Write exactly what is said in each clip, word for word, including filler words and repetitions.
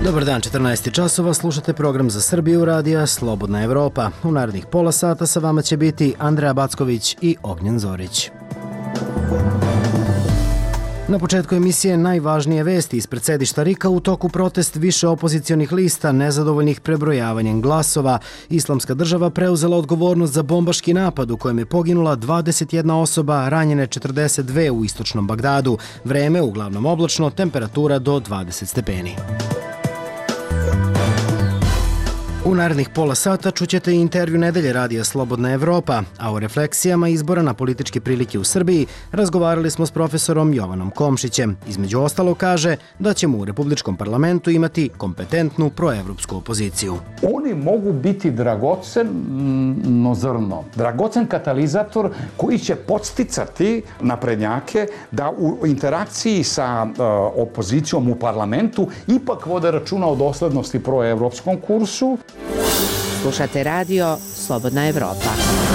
Dobar dan, četrnaest časova, slušate program za Srbiju radija Slobodna Evropa. U narednih pola sata sa vama će biti Andreja Backović i Ognjen Zorić. Na početku emisije najvažnije vesti ispred sedišta RIK-a u toku protest više opozicionih lista nezadovoljnih prebrojavanjem glasova. Islamska država preuzela odgovornost za bombaški napad u kojem je poginula dvadeset jedna osoba, ranjene četrdeset dve u istočnom Bagdadu. Vreme uglavnom oblačno, temperatura do dvadeset stepeni. U narednih pola sata čućete i intervju nedelje radija Slobodna Evropa, a o refleksijama izbora na političke prilike u Srbiji razgovarali smo s profesorom Jovanom Komšićem. Između ostalo kaže da ćemo u Republičkom parlamentu imati kompetentnu proevropsku opoziciju. Oni mogu biti dragoceno zrno, dragocen katalizator koji će podsticati naprednjake da u interakciji sa uh, opozicijom u parlamentu ipak vode računa o doslednosti proevropskom kursu. Slušate radio Slobodna Evropa.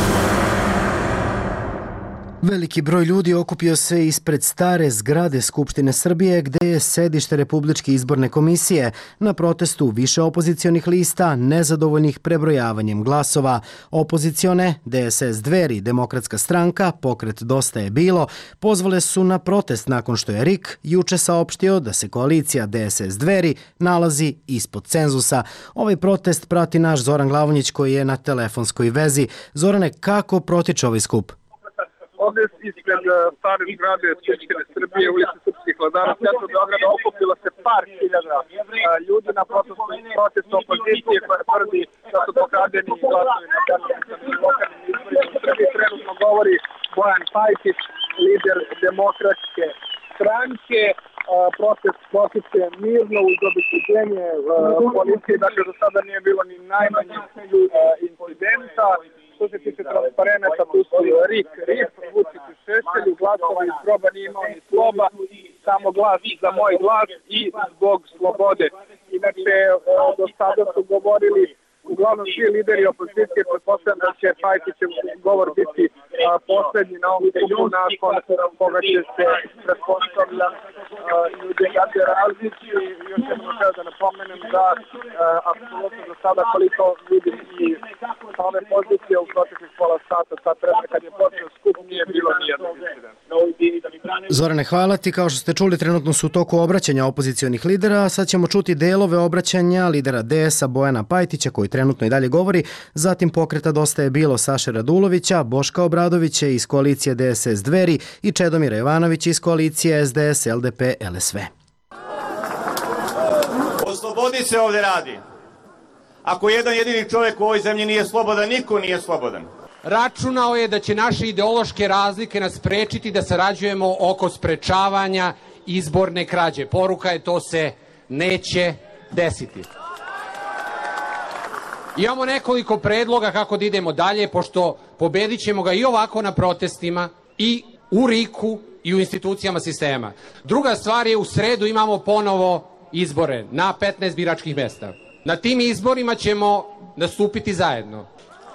Veliki broj ljudi okupio se ispred stare zgrade Skupštine Srbije gde je sedište Republičke izborne komisije na protestu više opozicionih lista nezadovoljnih prebrojavanjem glasova. Opozicione, D S S Dveri, Demokratska stranka, Pokret Dosta je bilo, pozvale su na protest nakon što je RIK juče saopštio da se koalicija D S S Dveri nalazi ispod cenzusa. Ovaj protest prati naš Zoran Glavonjić koji je na telefonskoj vezi. Zorane, kako protiče ovaj skup? Ovdje ispred stare zgrade Skupštine Srbije, ulici Srpskih vladara, centru Beograda, okupilo se par hiljada ljudi na protestu, protestu opozicije koja tvrdi da su pokradeni glasovi na parlamentarnim lokalnim izborima u Srbiji. Trenutno govori Bojan Pajtić, lider Demokratske stranke. Protest proteste mirno uz obezbeđenje policije, dakle do sada nije bilo ni najmanje incidenta. Što se tiče transparenta, tu su RIK, RIF, Vučić i Šešelj, glasova iz groba nije imao ni sloba, samo glas za moj glas i zbog slobode. Inače, do sada su govorili uglavnom svi lideri opozicije, pretpostavljam da će Pajtićev govor biti poslednji na ovom skupu nakon koga će se pretpostavljam ljudi Gade Razić i još jednom treba da napomenem da apsolutno do sada koliko vidim i same pozicije u proteklih pola sata, sad vremena kad je počeo skup, nije bilo nijednog incidenta. Zorane, hvala ti. Kao što ste čuli, trenutno su u toku obraćanja opozicionih lidera. Sad ćemo čuti delove obraćanja lidera D S A Bojana Pajtića koji trenutno i dalje govori, zatim Pokreta Dosta je bilo Saše Radulovića, Boška Obradovića iz koalicije D S S Dveri i Čedomira Jovanovića iz koalicije S D S L D P L S V. O slobodi se ovde radi. Ako jedan jedini čovjek u ovoj zemlji nije slobodan, niko nije slobodan. Računao je da će naše ideološke razlike nas sprečiti da sarađujemo oko sprečavanja izborne krađe. Poruka je to se neće desiti. Imamo nekoliko predloga kako da idemo dalje, pošto pobedit ćemo ga i ovako na protestima, i u RIK-u, i u institucijama sistema. Druga stvar je, u sredu imamo ponovo izbore na petnaest biračkih mesta. Na tim izborima ćemo nastupiti zajedno.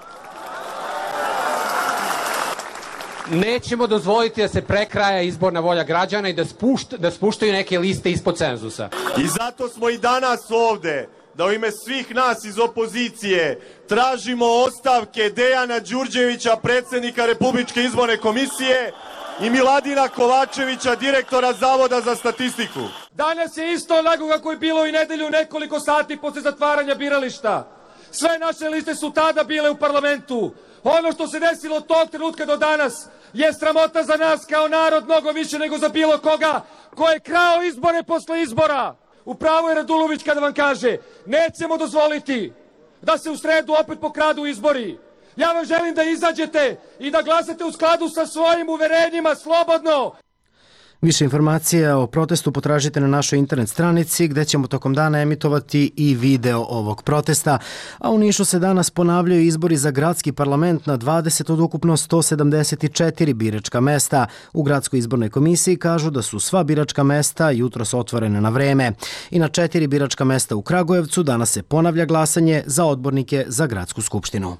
Nećemo dozvoliti da se prekraja izborna volja građana i da, spušta, da spuštaju neke liste ispod cenzusa. I zato smo i danas ovde, da u ime svih nas iz opozicije tražimo ostavke Dejana Đurđevića, predsjednika Republičke izborne komisije, i Miladina Kovačevića, direktora Zavoda za statistiku. Danas je isto onako kako je bilo i nedelju nekoliko sati posle zatvaranja birališta. Sve naše liste su tada bile u parlamentu. Ono što se desilo od tog trenutka do danas je sramota za nas kao narod mnogo više nego za bilo koga ko je krao izbore posle izbora. Upravo je Radulović kada vam kaže nećemo dozvoliti da se u sredu opet pokradu izbori. Ja vam želim da izađete i da glasate u skladu sa svojim uverenjima, slobodno. Više informacija o protestu potražite na našoj internet stranici gde ćemo tokom dana emitovati i video ovog protesta. A u Nišu se danas ponavljaju izbori za gradski parlament na dvadeset od ukupno sto sedamdeset četiri biračka mesta. U gradskoj izbornoj komisiji kažu da su sva biračka mesta jutros otvorene na vreme. I na četiri biračka mesta u Kragujevcu danas se ponavlja glasanje za odbornike za gradsku skupštinu.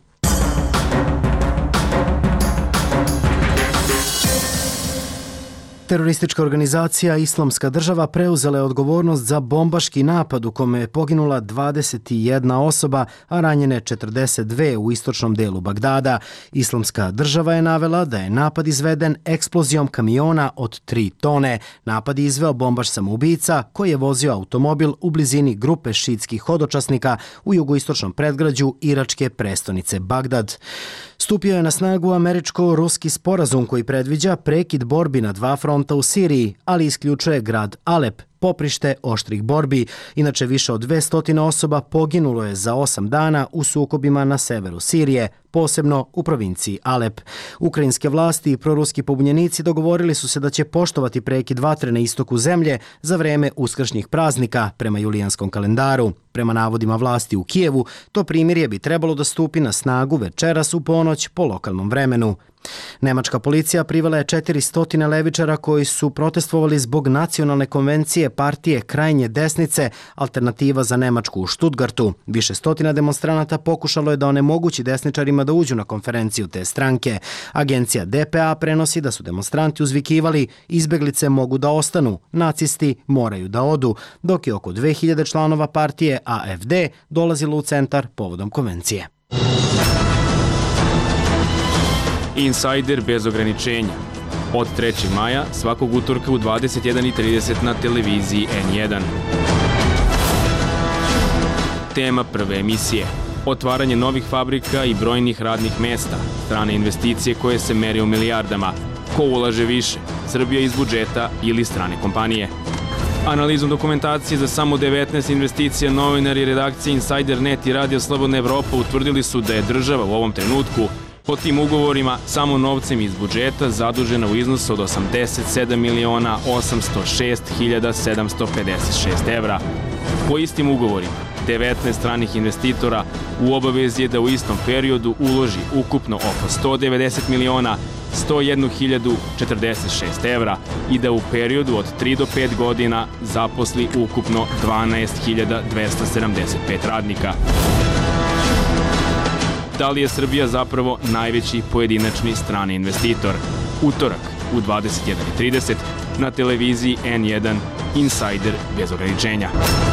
Teroristička organizacija Islamska država preuzela je odgovornost za bombaški napad u kome je poginula dvadeset jedna osoba, a ranjene četrdeset dve u istočnom delu Bagdada. Islamska država je navela da je napad izveden eksplozijom kamiona od tri tone. Napad je izveo bombaš samoubica koji je vozio automobil u blizini grupe šiitskih hodočasnika u jugoistočnom predgrađu iračke prestonice Bagdad. Stupio je na snagu američko-ruski sporazum koji predviđa prekid borbi na dva fronta u Siriji, ali isključuje grad Alep, poprište oštrih borbi. Inače, više od dvesta osoba poginulo je za osam dana u sukobima na severu Sirije, posebno u provinciji Alep. Ukrajinske vlasti i proruski pobunjenici dogovorili su se da će poštovati prekid vatre na istoku zemlje za vreme uskršnjih praznika prema julijanskom kalendaru. Prema navodima vlasti u Kijevu, to primirje bi trebalo da stupi na snagu večeras u ponoć po lokalnom vremenu. Nemačka policija privela je četiristo levičara koji su protestvovali zbog nacionalne konvencije partije krajnje desnice Alternativa za Nemačku u Stuttgartu. Više stotina demonstranata pokušalo je da onemogući desničarima da uđu na konferenciju te stranke. Agencija D P A prenosi da su demonstranti uzvikivali: izbeglice mogu da ostanu, nacisti moraju da odu, dok je oko dve hiljade članova partije A F D dolazilo u centar povodom konvencije. Insider bez ograničenja. Od trećeg maja svakog utorka u dvadeset jedan i trideset na televiziji N jedan. Tema prve emisije. Otvaranje novih fabrika i brojnih radnih mesta. Strane investicije koje se mere u milijardama. Ko ulaže više? Srbija iz budžeta ili strane kompanije? Analizom dokumentacije za samo devetnaest investicija novinari redakcije Insider net i Radio Slobodna Evropa utvrdili su da je država u ovom trenutku po tim ugovorima samo novcem iz budžeta zadužena u iznosu od osamdeset sedam miliona osamsto šest hiljada sedamsto pedeset šest evra. Po istim ugovorima, devetnaest stranih investitora u obavezi je da u istom periodu uloži ukupno oko sto devedeset miliona sto jednu hiljadu četrdeset šest evra i da u periodu od tri do pet godina zaposli ukupno dvanaest hiljada dvesta sedamdeset pet radnika. Da li je Srbija zapravo najveći pojedinačni strani investitor? Utorak u dvadeset jedan i trideset na televiziji N jedan Insider bez ograničenja.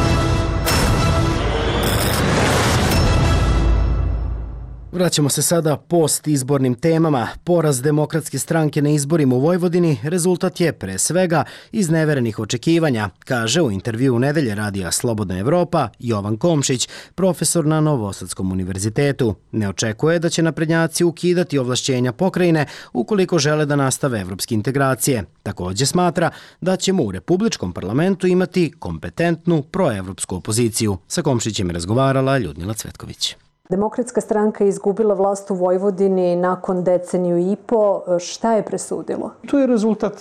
Vraćamo se sada post izbornim temama. Poraz Demokratske stranke na izborima u Vojvodini rezultat je pre svega izneverenih očekivanja, kaže u intervju u Nedelje radija Slobodna Evropa Jovan Komšić, profesor na Novosadskom univerzitetu. Ne očekuje da će naprednjaci ukidati ovlašćenja pokrajine ukoliko žele da nastave evropske integracije. Također smatra da ćemo u Republičkom parlamentu imati kompetentnu proevropsku opoziciju. Sa Komšićem je razgovarala Ljudmila Cvetković. Demokratska stranka je izgubila vlast u Vojvodini nakon deceniju i po. Šta je presudilo? To je rezultat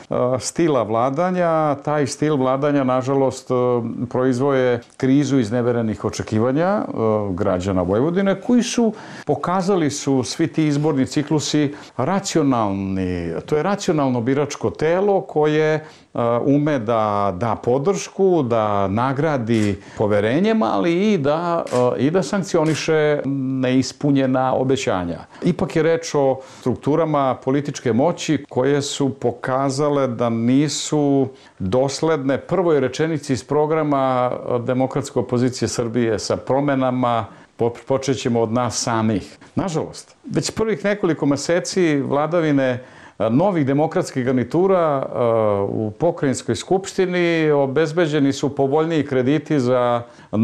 stila vladanja. Taj stil vladanja, nažalost, proizvoje krizu izneverenih očekivanja građana Vojvodine, koji su pokazali su svi ti izborni ciklusi racionalni. To je racionalno biračko telo koje ume da da podršku, da nagradi poverenjem, ali i da, i da sankcioniše neispunjena obećanja. Ipak je reč o strukturama političke moći koje su pokazale da nisu dosledne prvoj rečenici iz programa Demokratske opozicije Srbije sa promenama. Počet ćemo od nas samih. Nažalost, već prvih nekoliko meseci vladavine novih demokratskih garnitura u pokrajinskoj skupštini obezbeđeni su povoljniji krediti za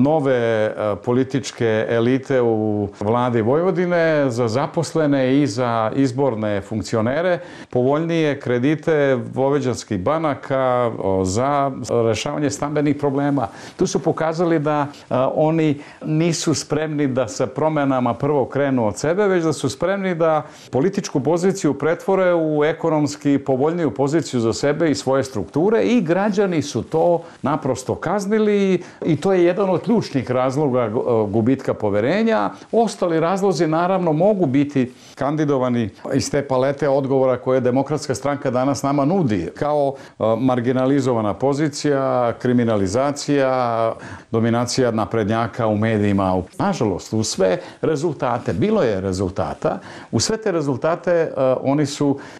nove političke elite u vladi Vojvodine, za zaposlene i za izborne funkcionere, povoljnije kredite vojvođanskih banaka za rešavanje stambenih problema. Tu su pokazali da oni nisu spremni da sa promenama prvo krenu od sebe, već da su spremni da političku poziciju pretvore u ekonomski povoljniju poziciju za sebe i svoje strukture i građani su to naprosto kaznili i to je jedan od ključnih razloga gubitka poverenja. Ostali razlozi naravno mogu biti kandidovani iz te palete odgovora koje Demokratska stranka danas nama nudi, kao marginalizovana pozicija, kriminalizacija, dominacija naprednjaka u medijima. Nažalost, u sve rezultate, bilo je rezultata, u sve te rezultate oni su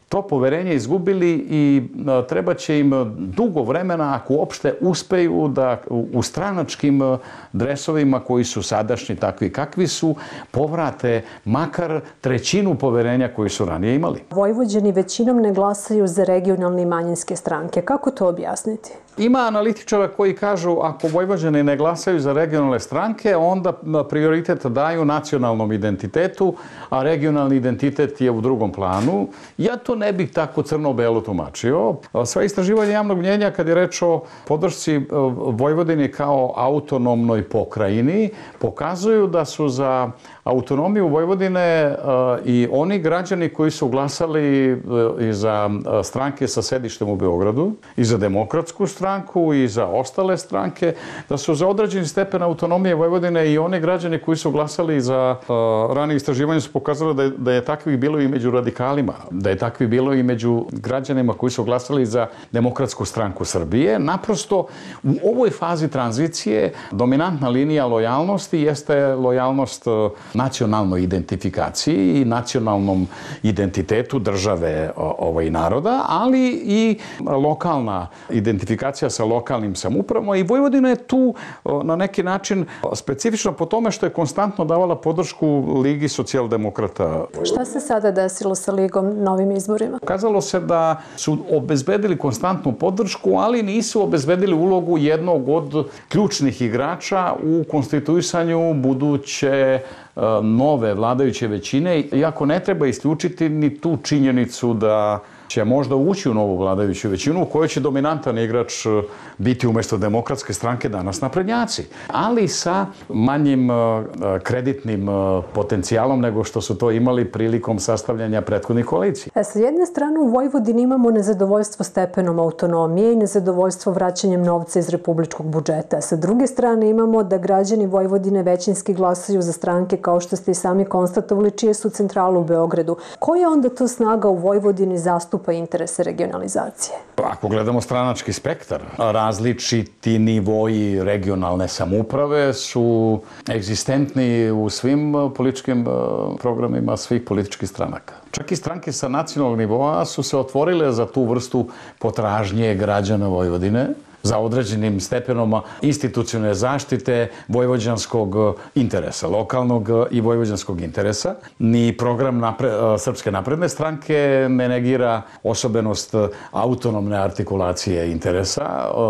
to poverenje izgubili i treba će im dugo vremena, ako uopšte uspeju da u stranačkim dresovima koji su sadašnji takvi kakvi su, povrate makar trećinu poverenja koji su ranije imali. Vojvođani većinom ne glasaju za regionalne i manjinske stranke. Kako to objasniti? Ima analitičara koji kažu ako Vojvođani ne glasaju za regionalne stranke, onda prioritet daju nacionalnom identitetu, a regionalni identitet je u drugom planu. Ja to ne bih tako crno-belo tumačio. Sva istraživanja javnog mnjenja kad je reč o podršci Vojvodini kao autonomnoj pokrajini pokazuju da su za autonomiju Vojvodine i oni građani koji su glasali i za stranke sa sedištem u Beogradu, i za Demokratsku stranku, i za ostale stranke, da su za određeni stepen autonomije Vojvodine i oni građani koji su glasali za ranije istraživanje su pokazali da je, da je takvih bilo i među radikalima, da je takvih bilo i među građanima koji su glasali za Demokratsku stranku Srbije. Naprosto, u ovoj fazi tranzicije dominantna linija lojalnosti jeste lojalnost nacionalnoj identifikaciji i nacionalnom identitetu države ovaj naroda, ali i lokalna identifikacija sa lokalnim samoupravama i Vojvodina je tu na neki način specifično po tome što je konstantno davala podršku Ligi socijaldemokrata. Šta se sada desilo sa Ligom na ovim izborima? Kazalo se da su obezbedili konstantnu podršku, ali nisu obezbedili ulogu jednog od ključnih igrača u konstituisanju buduće nove vladajuće većine, iako ne treba isključiti ni tu činjenicu da će možda ući u novu vladajuću većinu u kojoj će dominantan igrač biti umjesto Demokratske stranke danas naprednjaci, ali sa manjim kreditnim potencijalom nego što su to imali prilikom sastavljanja prethodnih koalicija. E, sa jedne strane u Vojvodini imamo nezadovoljstvo stepenom autonomije i nezadovoljstvo vraćanjem novca iz republičkog budžeta. Sa druge strane imamo da građani Vojvodine većinski glasaju za stranke kao što ste i sami konstatovali čije su centrale u Beogradu. Koja je onda to snaga u Vojvodini zastupa pa interese regionalizacije? Ako gledamo stranački spektar, različiti nivoji regionalne samouprave su egzistentni u svim političkim programima svih političkih stranaka. Čak i stranke sa nacionalnog nivoa su se otvorile za tu vrstu potražnje građana Vojvodine, za određenim stepenom institucionalne zaštite vojvođanskog interesa, lokalnog i vojvođanskog interesa. Ni program napre, Srpske napredne stranke ne negira osobenost autonomne artikulacije interesa,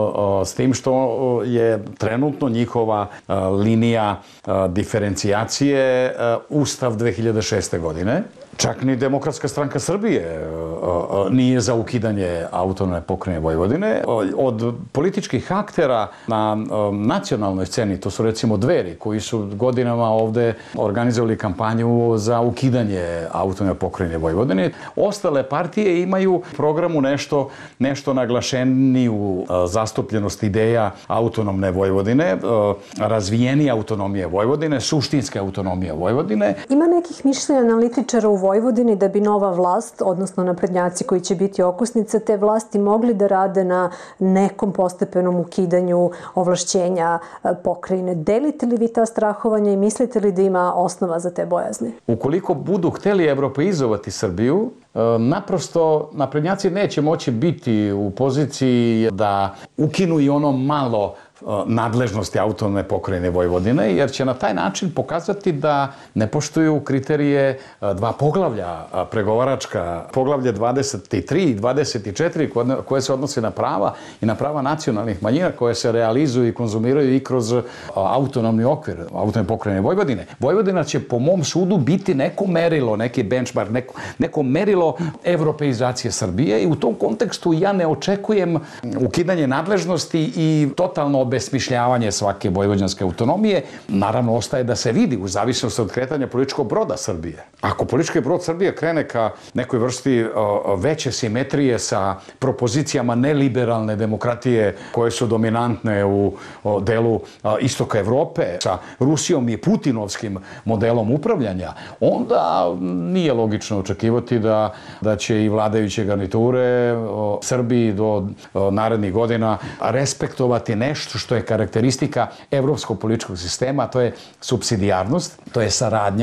s tim što je trenutno njihova linija diferencijacije Ustav dve hiljade šeste. godine. Čak ni Demokratska stranka Srbije nije za ukidanje autonomne pokrajine Vojvodine. Od političkih aktera na nacionalnoj sceni, to su recimo Dveri, koji su godinama ovde organizovali kampanju za ukidanje autonomne pokrajine Vojvodine. Ostale partije imaju u programu nešto, nešto naglašeniju zastupljenost ideja autonomne Vojvodine, razvijenije autonomije Vojvodine, suštinske autonomije Vojvodine. Ima nekih mišljenja analitičara u Vojvodini da bi nova vlast, odnosno naprednjaci koji će biti okosnica te vlasti, mogli da rade na nekom postepenom ukidanju ovlašćenja pokrajine. Delite li vi ta strahovanja i mislite li da ima osnova za te bojazni? Ukoliko budu hteli evropeizovati Srbiju, naprosto naprednjaci neće moći biti u poziciji da ukinu i ono malo nadležnosti autonomne pokrajine Vojvodine, jer će na taj način pokazati da ne poštuju kriterije dva poglavlja pregovaračka, poglavlje dvadeset tri i dvadeset četiri, koje se odnose na prava i na prava nacionalnih manjina, koje se realizuju i konzumiraju i kroz autonomni okvir autonomne pokrajine Vojvodine. Vojvodina će po mom sudu biti neko merilo, neki benchmark, neko, neko merilo evropeizacije Srbije i u tom kontekstu ja ne očekujem ukidanje nadležnosti i totalno obesmišljavanje svake vojvođanske autonomije. Naravno, ostaje da se vidi u zavisnosti od kretanja političkog broda Srbije. Ako politički brod Srbije krene ka nekoj vrsti veće simetrije sa propozicijama neliberalne demokratije koje su dominantne u delu istoka Evrope, sa Rusijom i putinovskim modelom upravljanja, onda nije logično očekivati da, da će i vladajuće garniture Srbiji do narednih godina respektovati nešto što je karakteristika evropskog političkog sistema, to je supsidijarnost, to je saradnja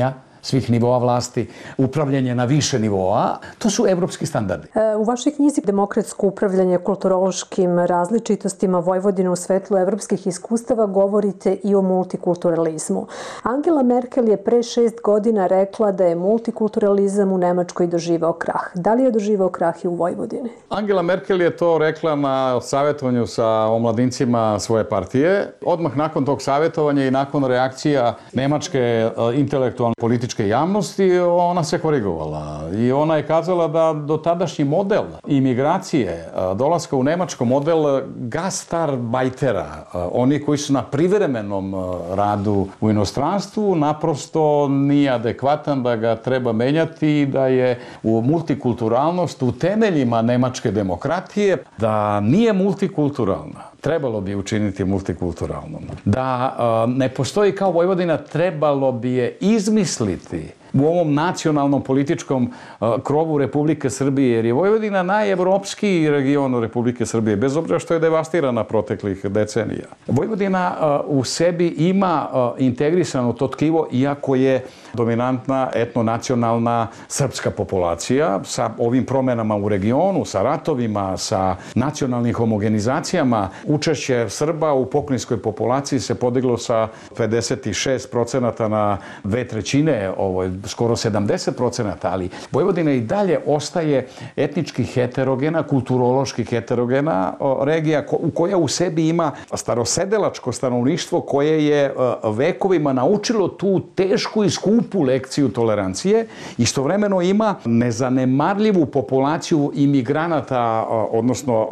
svih nivoa vlasti, upravljanje na više nivoa, to su evropski standardi. U vašoj knjizi Demokratsko upravljanje kulturološkim različitostima Vojvodine u svetlu evropskih iskustava govorite i o multikulturalizmu. Angela Merkel je pre šest godina rekla da je multikulturalizam u Nemačkoj doživao krah. Da li je doživao krah i u Vojvodini? Angela Merkel je to rekla na savjetovanju sa omladincima svoje partije. Odmah nakon tog savjetovanja i nakon reakcija nemačke intelektualne političke javnosti, ona se korigovala. I ona je kazala da do tadašnji model imigracije, dolaska u Nemačko, model gastarbajtera, oni koji su na privremenom radu u inostranstvu, naprosto nije adekvatan, da ga treba menjati i da je u multikulturalnost u temeljima nemačke demokratije, da nije multikulturalna. Trebalo bi učiniti multikulturalnom. Da ne postoji kao Vojvodina, trebalo bi je izmisliti u ovom nacionalnom političkom krovu Republike Srbije, jer je Vojvodina najevropskiji region Republike Srbije, bez obzira što je devastirana proteklih decenija. Vojvodina u sebi ima integrisano to tkivo, iako je dominantna etnonacionalna srpska populacija, sa ovim promenama u regionu, sa ratovima, sa nacionalnim homogenizacijama. Učešće Srba u pokrajinskoj populaciji se podiglo sa pedeset šest procenata na dve trećine, ovo skoro sedamdeset procenata, ali Vojvodina i dalje ostaje etnički heterogena, kulturološki heterogena regija koja u sebi ima starosedelačko stanovništvo koje je vekovima naučilo tu tešku i skupu lekciju tolerancije. Istovremeno ima nezanemarljivu populaciju imigranata, odnosno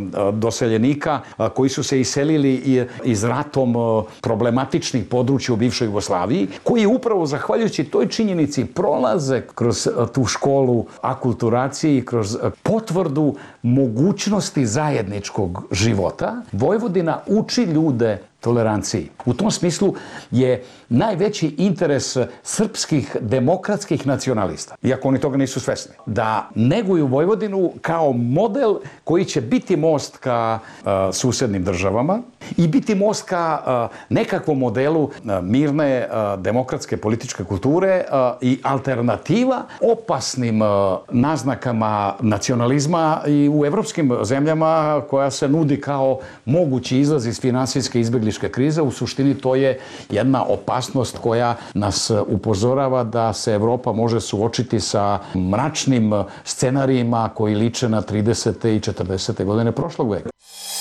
doseljenika koji su se iselili iz ratom problematičnih područja u bivšoj Jugoslaviji, koji upravo zahvaljujući toj činjenici prolaze kroz tu školu akulturacije i kroz potvrdu mogućnosti zajedničkog života. Vojvodina uči ljude toleranciji. U tom smislu je najveći interes srpskih demokratskih nacionalista, iako oni toga nisu svesni, da neguju Vojvodinu kao model koji će biti most ka uh, susednim državama i biti most ka uh, nekakvom modelu uh, mirne uh, demokratske političke kulture uh, i alternativa opasnim uh, naznakama nacionalizma i u evropskim zemljama koja se nudi kao mogući izlaz iz finansijske izbjegličke krize. U suštini to je jedna opasnost koja nas upozorava da se Evropa može suočiti sa mračnim scenarijima koji liče na tridesete i četrdesete godine prošlog veka.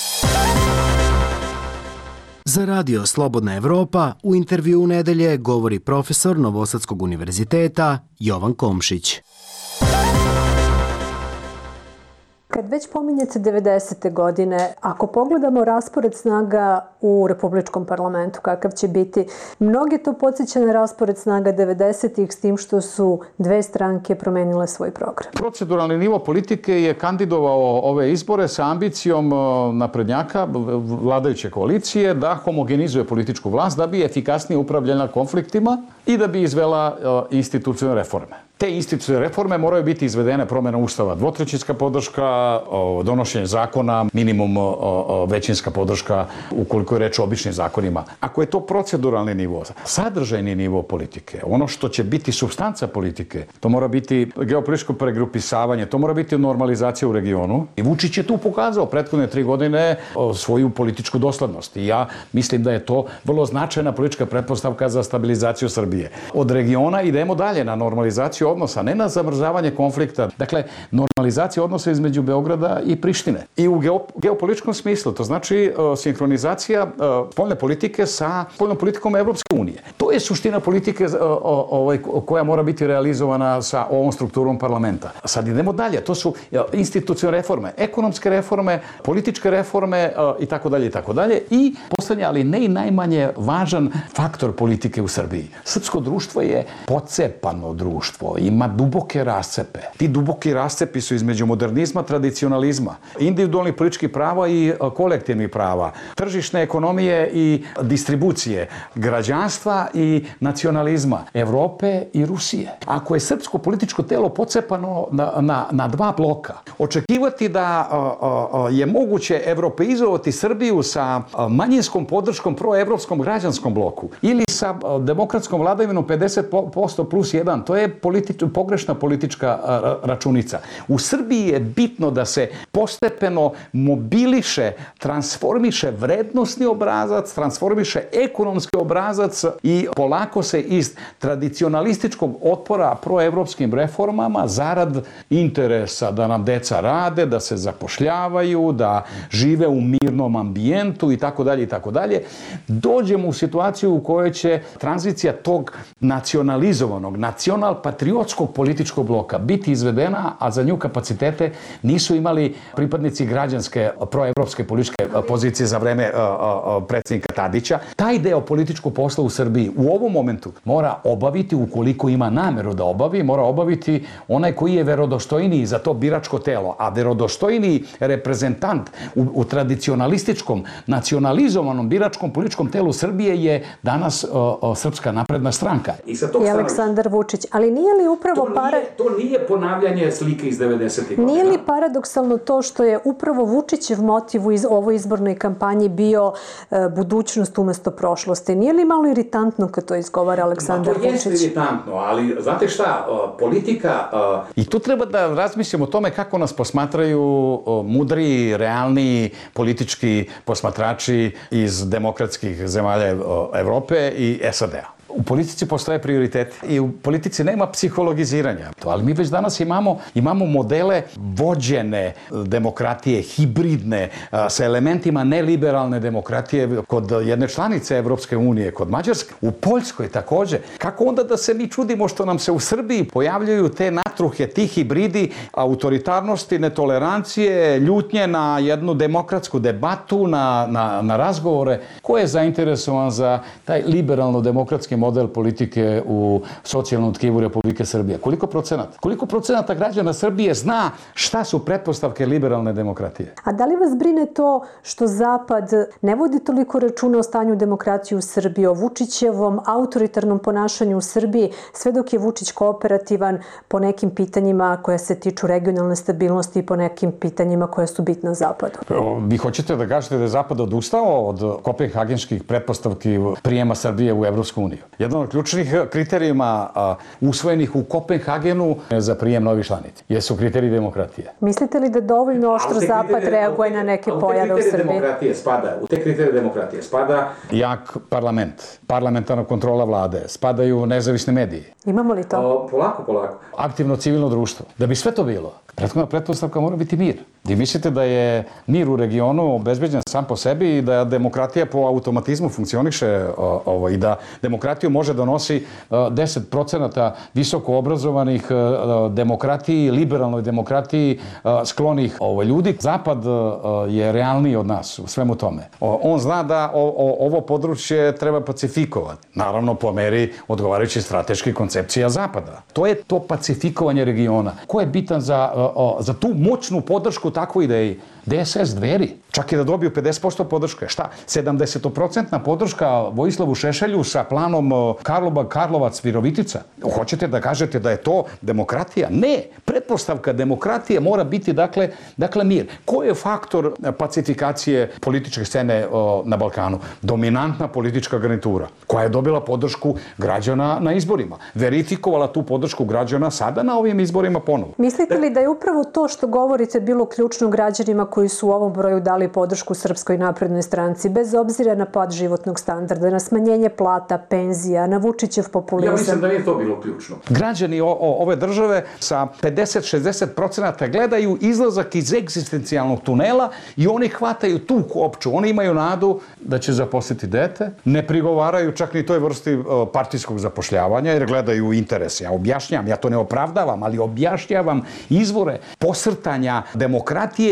Za radio Slobodna Evropa u intervju u nedelje govori profesor Novosadskog univerziteta Jovan Komšić. Kad već pominjete devedesete godine, ako pogledamo raspored snaga u Republičkom parlamentu, kakav će biti, mnoge to podsjeća na raspored snaga devedesetih, s tim što su dve stranke promenile svoj program. Proceduralni nivo politike je kandidovao ove izbore sa ambicijom naprednjaka, vladajuće koalicije, da homogenizuje političku vlast, da bi efikasnije upravljala konfliktima i da bi izvela institucionalne reforme. Te institucionalne reforme moraju biti izvedene promjena ustava, dvotrećinska podrška, donošenje zakona, minimum većinska podrška ukoliko je reč o običnim zakonima. Ako je to proceduralni nivo, sadržajni nivo politike, ono što će biti supstanca politike, to mora biti geopolitičko pregrupisavanje, to mora biti normalizacija u regionu. I Vučić je tu pokazao prethodne tri godine svoju političku doslednost. I ja mislim da je to vrlo značajna politička pretpostavka za stabilizaciju Srbije. Od regiona idemo dalje na normalizaciju odnosa, ne na zamrzavanje konflikta. Dakle, normalizacija odnosa između Beograda i Prištine. I u geopolitičkom smislu, to znači uh, sinhronizacija uh, spoljne politike sa spoljnom politikom Evropske unije. To je suština politike uh, ovaj, koja mora biti realizovana sa ovom strukturom parlamenta. Sad idemo dalje. To su uh, institucionalne reforme, ekonomske reforme, političke reforme uh, i tako dalje i tako dalje. I poslednje, ali ne i najmanje važan faktor politike u Srbiji. Srpsko društvo je pocepano društvo ima duboke rascepe. Ti duboki rascepi su između modernizma, tradicionalizma, individualnih političkih prava i kolektivnih prava, tržišne ekonomije i distribucije, građanstva i nacionalizma, Evrope i Rusije. Ako je srpsko političko telo pocepano na, na, na dva bloka, očekivati da a, a, je moguće evropeizovati Srbiju sa manjinskom podrškom proevropskom građanskom bloku ili sa demokratskom vladavinom pedeset posto plus jedan, to je politi- pogrešna politička računica. U Srbiji je bitno da se postepeno mobiliše, transformiše vrednosni obrazac, transformiše ekonomski obrazac i polako se iz tradicionalističkog otpora proevropskim reformama zarad interesa da nam deca rade, da se zapošljavaju, da žive u mirnom ambijentu i tako dalje i tako dalje, dođemo u situaciju u kojoj će tranzicija tog nacionalizovanog, nacional-patriotskog političkog bloka biti izvedena, a za nju kapacitete nisu imali pripadnici građanske proevropske političke pozicije za vreme predsjednika Tadića. Taj deo političkog posla u Srbiji u ovom momentu mora obaviti, ukoliko ima nameru da obavi, mora obaviti onaj koji je verodostojniji za to biračko telo, a verodostojniji reprezentant u, u tradicionalističkom, nacionalizovanom biračkom političkom telu Srbije je danas o, o, Srpska napredna stranka. I, I Aleksandar Vučić. Ali nije li upravo to para... nije, to nije ponavljanje slike iz devedesetih godina. Nije li paradoksalno to što je upravo Vučićev motiv u iz, ovoj izbornoj kampanji bio e, budućnost umesto prošlosti? Nije li malo iritantno kad to izgovara Aleksandar Vučić? To jeste iritantno, ali znate šta, politika... I tu treba da razmislimo o tome kako nas posmatraju mudri, realni politički posmatrači iz demokratskih zemalja Evrope i S A D-a. U politici postoje prioriteti i u politici nema psihologiziranja. Ali mi već danas imamo, imamo modele vođene demokratije, hibridne, sa elementima neliberalne demokratije kod jedne članice Evropske unije, kod Mađarske, u Poljskoj takođe. Kako onda da se mi čudimo što nam se u Srbiji pojavljaju te natruhe, ti hibridi autoritarnosti, netolerancije, ljutnje na jednu demokratsku debatu, na, na, na razgovore? Ko je zainteresovan za taj liberalno-demokratski model politike u socijalnom tkivu Republike Srbije? Koliko procenata? Koliko procenata građana Srbije zna šta su pretpostavke liberalne demokratije? A da li vas brine to što Zapad ne vodi toliko računa o stanju demokratije u Srbiji, o Vučićevom autoritarnom ponašanju u Srbiji, sve dok je Vučić kooperativan po nekim pitanjima koja se tiču regionalne stabilnosti i po nekim pitanjima koja su bitna Zapadu? Vi hoćete da kažete da je Zapad odustao od kopenhagenskih pretpostavki prijema Srbije u Evropsku uniju? Jedan od ključnih kriterijuma a, usvojenih u Kopenhagenu za prijem novih članica jesu kriteriji demokratije. Mislite li da dovoljno oštro Zapad reaguje na neke pojave u Srbiji? Demokratije spada, u te kriterije demokratije spada jak parlament, parlamentarna kontrola vlade, spadaju nezavisni mediji. Imamo li to? O, polako, polako. Aktivno civilno društvo. Da bi sve to bilo, prethodna pretpostavka mora biti mir. Vi mislite da je mir u regionu obezbeđen sam po sebi i da demokratija po automatizmu funkcioniše o, ovo, i da demokratiju može donosi o, deset procenata visoko obrazovanih o, demokratiji, liberalnoj demokratiji o, sklonih ovo, ljudi. Zapad o, je realniji od nas u svemu tome. O, on zna da o, o, ovo područje treba pacifikovati. Naravno po meri odgovarajući strateških koncepcija Zapada. To je to pacifikovanje regiona. Ko je bitan za, o, za tu moćnu podršku takvoj ideji? D S S, Dveri. Čak i da dobiju pedeset posto podrške. Šta? sedamdeset procentna podrška Vojislavu Šešelju sa planom Karlobag, Karlovac, Virovitica. Hoćete da kažete da je to demokratija? Ne. Pretpostavka demokratije mora biti, dakle, dakle mir. Ko je faktor pacifikacije političke scene o, na Balkanu? Dominantna politička garnitura koja je dobila podršku građana na izborima. Verifikovala tu podršku građana sada na ovim izborima ponovo. Mislite li da je upravo to što govorite bilo ključno građanima koji su u ovom broju dali podršku Srpskoj naprednoj stranci, bez obzira na pad životnog standarda, na smanjenje plata, penzija, na Vučićev populizam? Ja mislim da nije to bilo ključno. Građani o, o, ove države sa pedeset do šezdeset procenata gledaju izlazak iz egzistencijalnog tunela i oni hvataju tu kopču. Oni imaju nadu da će zaposliti dete, ne prigovaraju čak ni toj vrsti o, partijskog zapošljavanja jer gledaju interese. Ja objašnjam, ja to ne opravdavam, ali objašnjavam izvore posrtanja demokratije i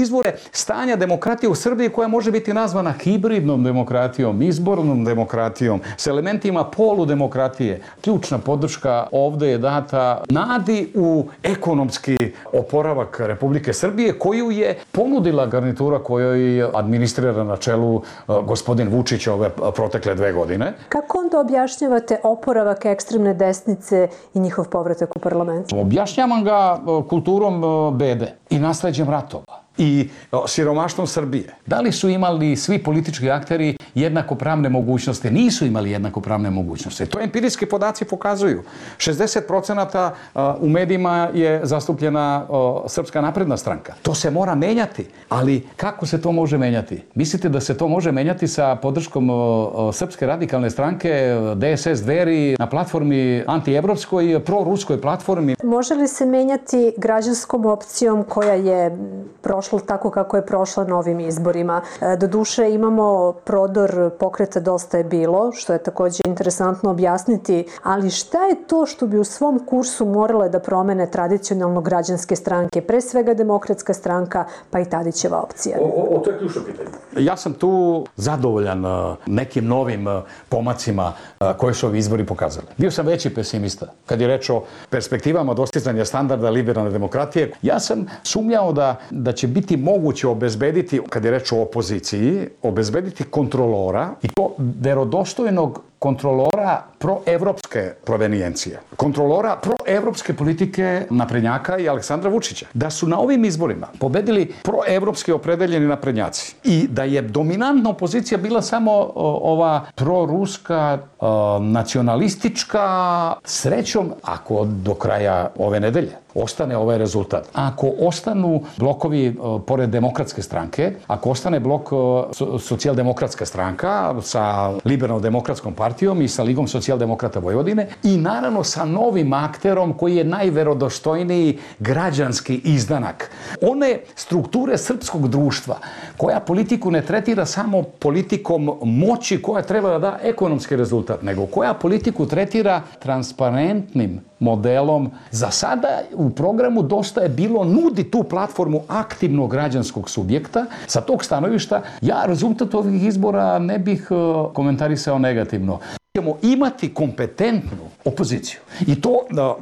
izvore stanja demokratije u Srbiji koja može biti nazvana hibridnom demokratijom, izbornom demokratijom, s elementima poludemokratije. Ključna podrška ovde je data nadi u ekonomski oporavak Republike Srbije koju je ponudila garnitura kojoj administrira na čelu gospodin Vučić ove protekle dve godine. Kako onda objašnjavate oporavak ekstremne desnice i njihov povratak u parlament? Objašnjavam ga kulturom bede i nasleđem ratova i siromaštvom Srbije. Da li su imali svi politički akteri jednakopravne mogućnosti? Nisu imali jednakopravne mogućnosti. To empirijski podaci pokazuju. šezdeset procenata u medijima je zastupljena Srpska napredna stranka. To se mora menjati, ali kako se to može menjati? Mislite da se to može menjati sa podrškom Srpske radikalne stranke, D S S Dveri, na platformi antievropskoj, proruskoj platformi? Može li se menjati građanskom opcijom koja je prošla tako kako je prošla na ovim izborima? Doduše imamo prodor pokreta Dosta je bilo, što je takođe interesantno objasniti, ali šta je to što bi u svom kursu morale da promene tradicionalno građanske stranke, pre svega Demokratska stranka, pa i Tadićeva opcija? O, o, to je ključno pitanje. Ja sam tu zadovoljan nekim novim pomacima koje su ovi izbori pokazali. Bio sam veći pesimista kad je reč o perspektivama dostizanja standarda liberalne demokratije. Ja sam sumnjao da, da će biti moguće obezbediti, kad je reč o opoziciji, obezbediti kontrolora i to verodostojnog kontrolora proevropske provenijencije, kontrolora proevropske politike naprednjaka i Aleksandra Vučića. Da su na ovim izborima pobedili proevropski opredeljeni naprednjaci i da je dominantna opozicija bila samo ova proruska, nacionalistička, srećom, ako do kraja ove nedelje ostane ovaj rezultat. Ako ostanu blokovi pored Demokratske stranke, ako ostane blok Socijaldemokratska stranka sa Liberalno-demokratskom partijom i sa Ligom socijaldemokrata Vojvodine i naravno sa novim akterom koji je najverodostojniji građanski izdanak. One strukture srpskog društva koja politiku ne tretira samo politikom moći koja treba da da ekonomski rezultat, nego koja politiku tretira transparentnim modelom. Za sada u programu Dosta je bilo nudi tu platformu aktivnog građanskog subjekta. Sa tog stanovišta ja rezultat ovih izbora ne bih komentarisao negativno. Ćemo imati kompetentnu opoziciju. I to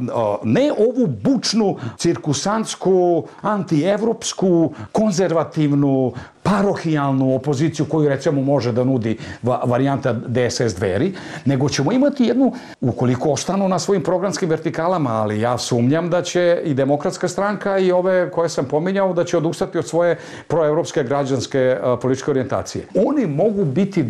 ne ovu bučnu, cirkusantsku, antievropsku, konzervativnu, parohijalnu opoziciju koju recimo može da nudi varijanta D S S Dveri, nego ćemo imati jednu, ukoliko ostanu na svojim programskim vertikalama, ali ja sumnjam da će i Demokratska stranka i ove koje sam pominjao da će odustati od svoje proevropske građanske političke orijentacije. Oni mogu biti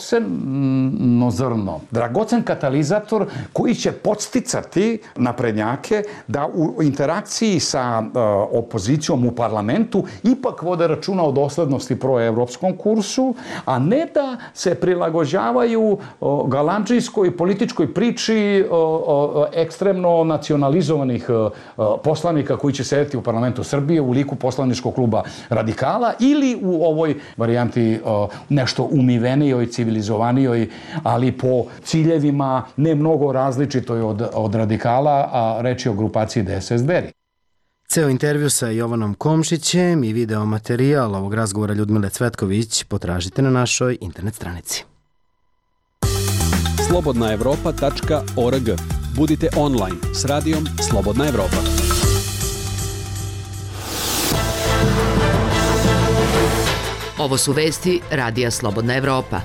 dragoceno zrno, dragocen katalizator koji će podsticati naprednjake da u interakciji sa opozicijom u parlamentu ipak vode računa o doslednosti proevropskom kursu, a ne da se prilagođavaju galandžijskoj političkoj priči ekstremno nacionalizovanih poslanika koji će sedeti u parlamentu Srbije u liku poslaničkog kluba Radikala ili u ovoj varijanti nešto umivenijoj, civilizovanijoj, ali po ciljevima ne mnogo različitoj od, od Radikala, a reč je o grupaciji D S S Dveri. Ceo intervju sa Jovanom Komšićem i video materijal ovog razgovora Ljudmile Cvetković potražite na našoj internet stranici. slobodna evropa tačka org. Budite online s radijom Slobodna Evropa. Ovo su vesti Radija Slobodna Evropa.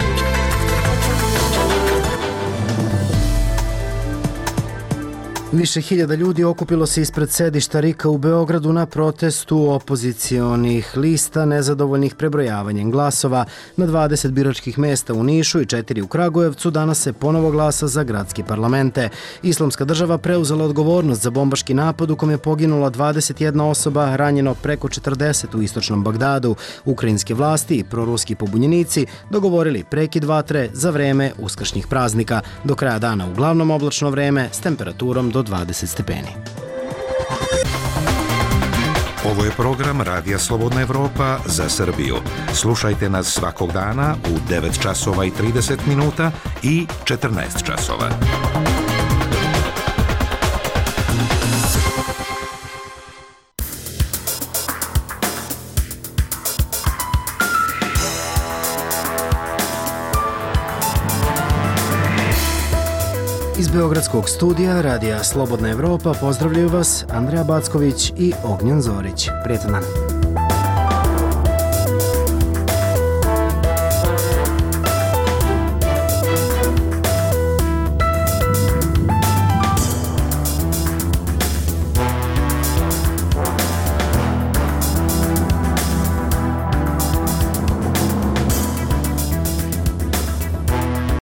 Više hiljada ljudi okupilo se ispred sedišta RIK-a u Beogradu na protestu opozicionih lista nezadovoljnih prebrojavanjem glasova. Na dvadeset biračkih mesta u Nišu i četiri u Kragujevcu danas se ponovo glasa za gradske parlamente. Islamska država preuzela odgovornost za bombaški napad u kom je poginula dvadeset jedna osoba, ranjeno preko četrdeset u istočnom Bagdadu. Ukrajinske vlasti i proruski pobunjenici dogovorili prekid vatre za vreme uskršnjih praznika. Do kraja dana uglavnom oblačno vreme s temperaturom do dvadeset stepeni. Ovo je program Radija Slobodna Evropa za Srbiju. Slušajte nas svakog dana u devet časova i trideset minuta i četrnaest časova. Iz Beogradskog studija Radija Slobodna Evropa pozdravljaju vas Andreja Backović i Ognjen Zorić. Prijetan dan.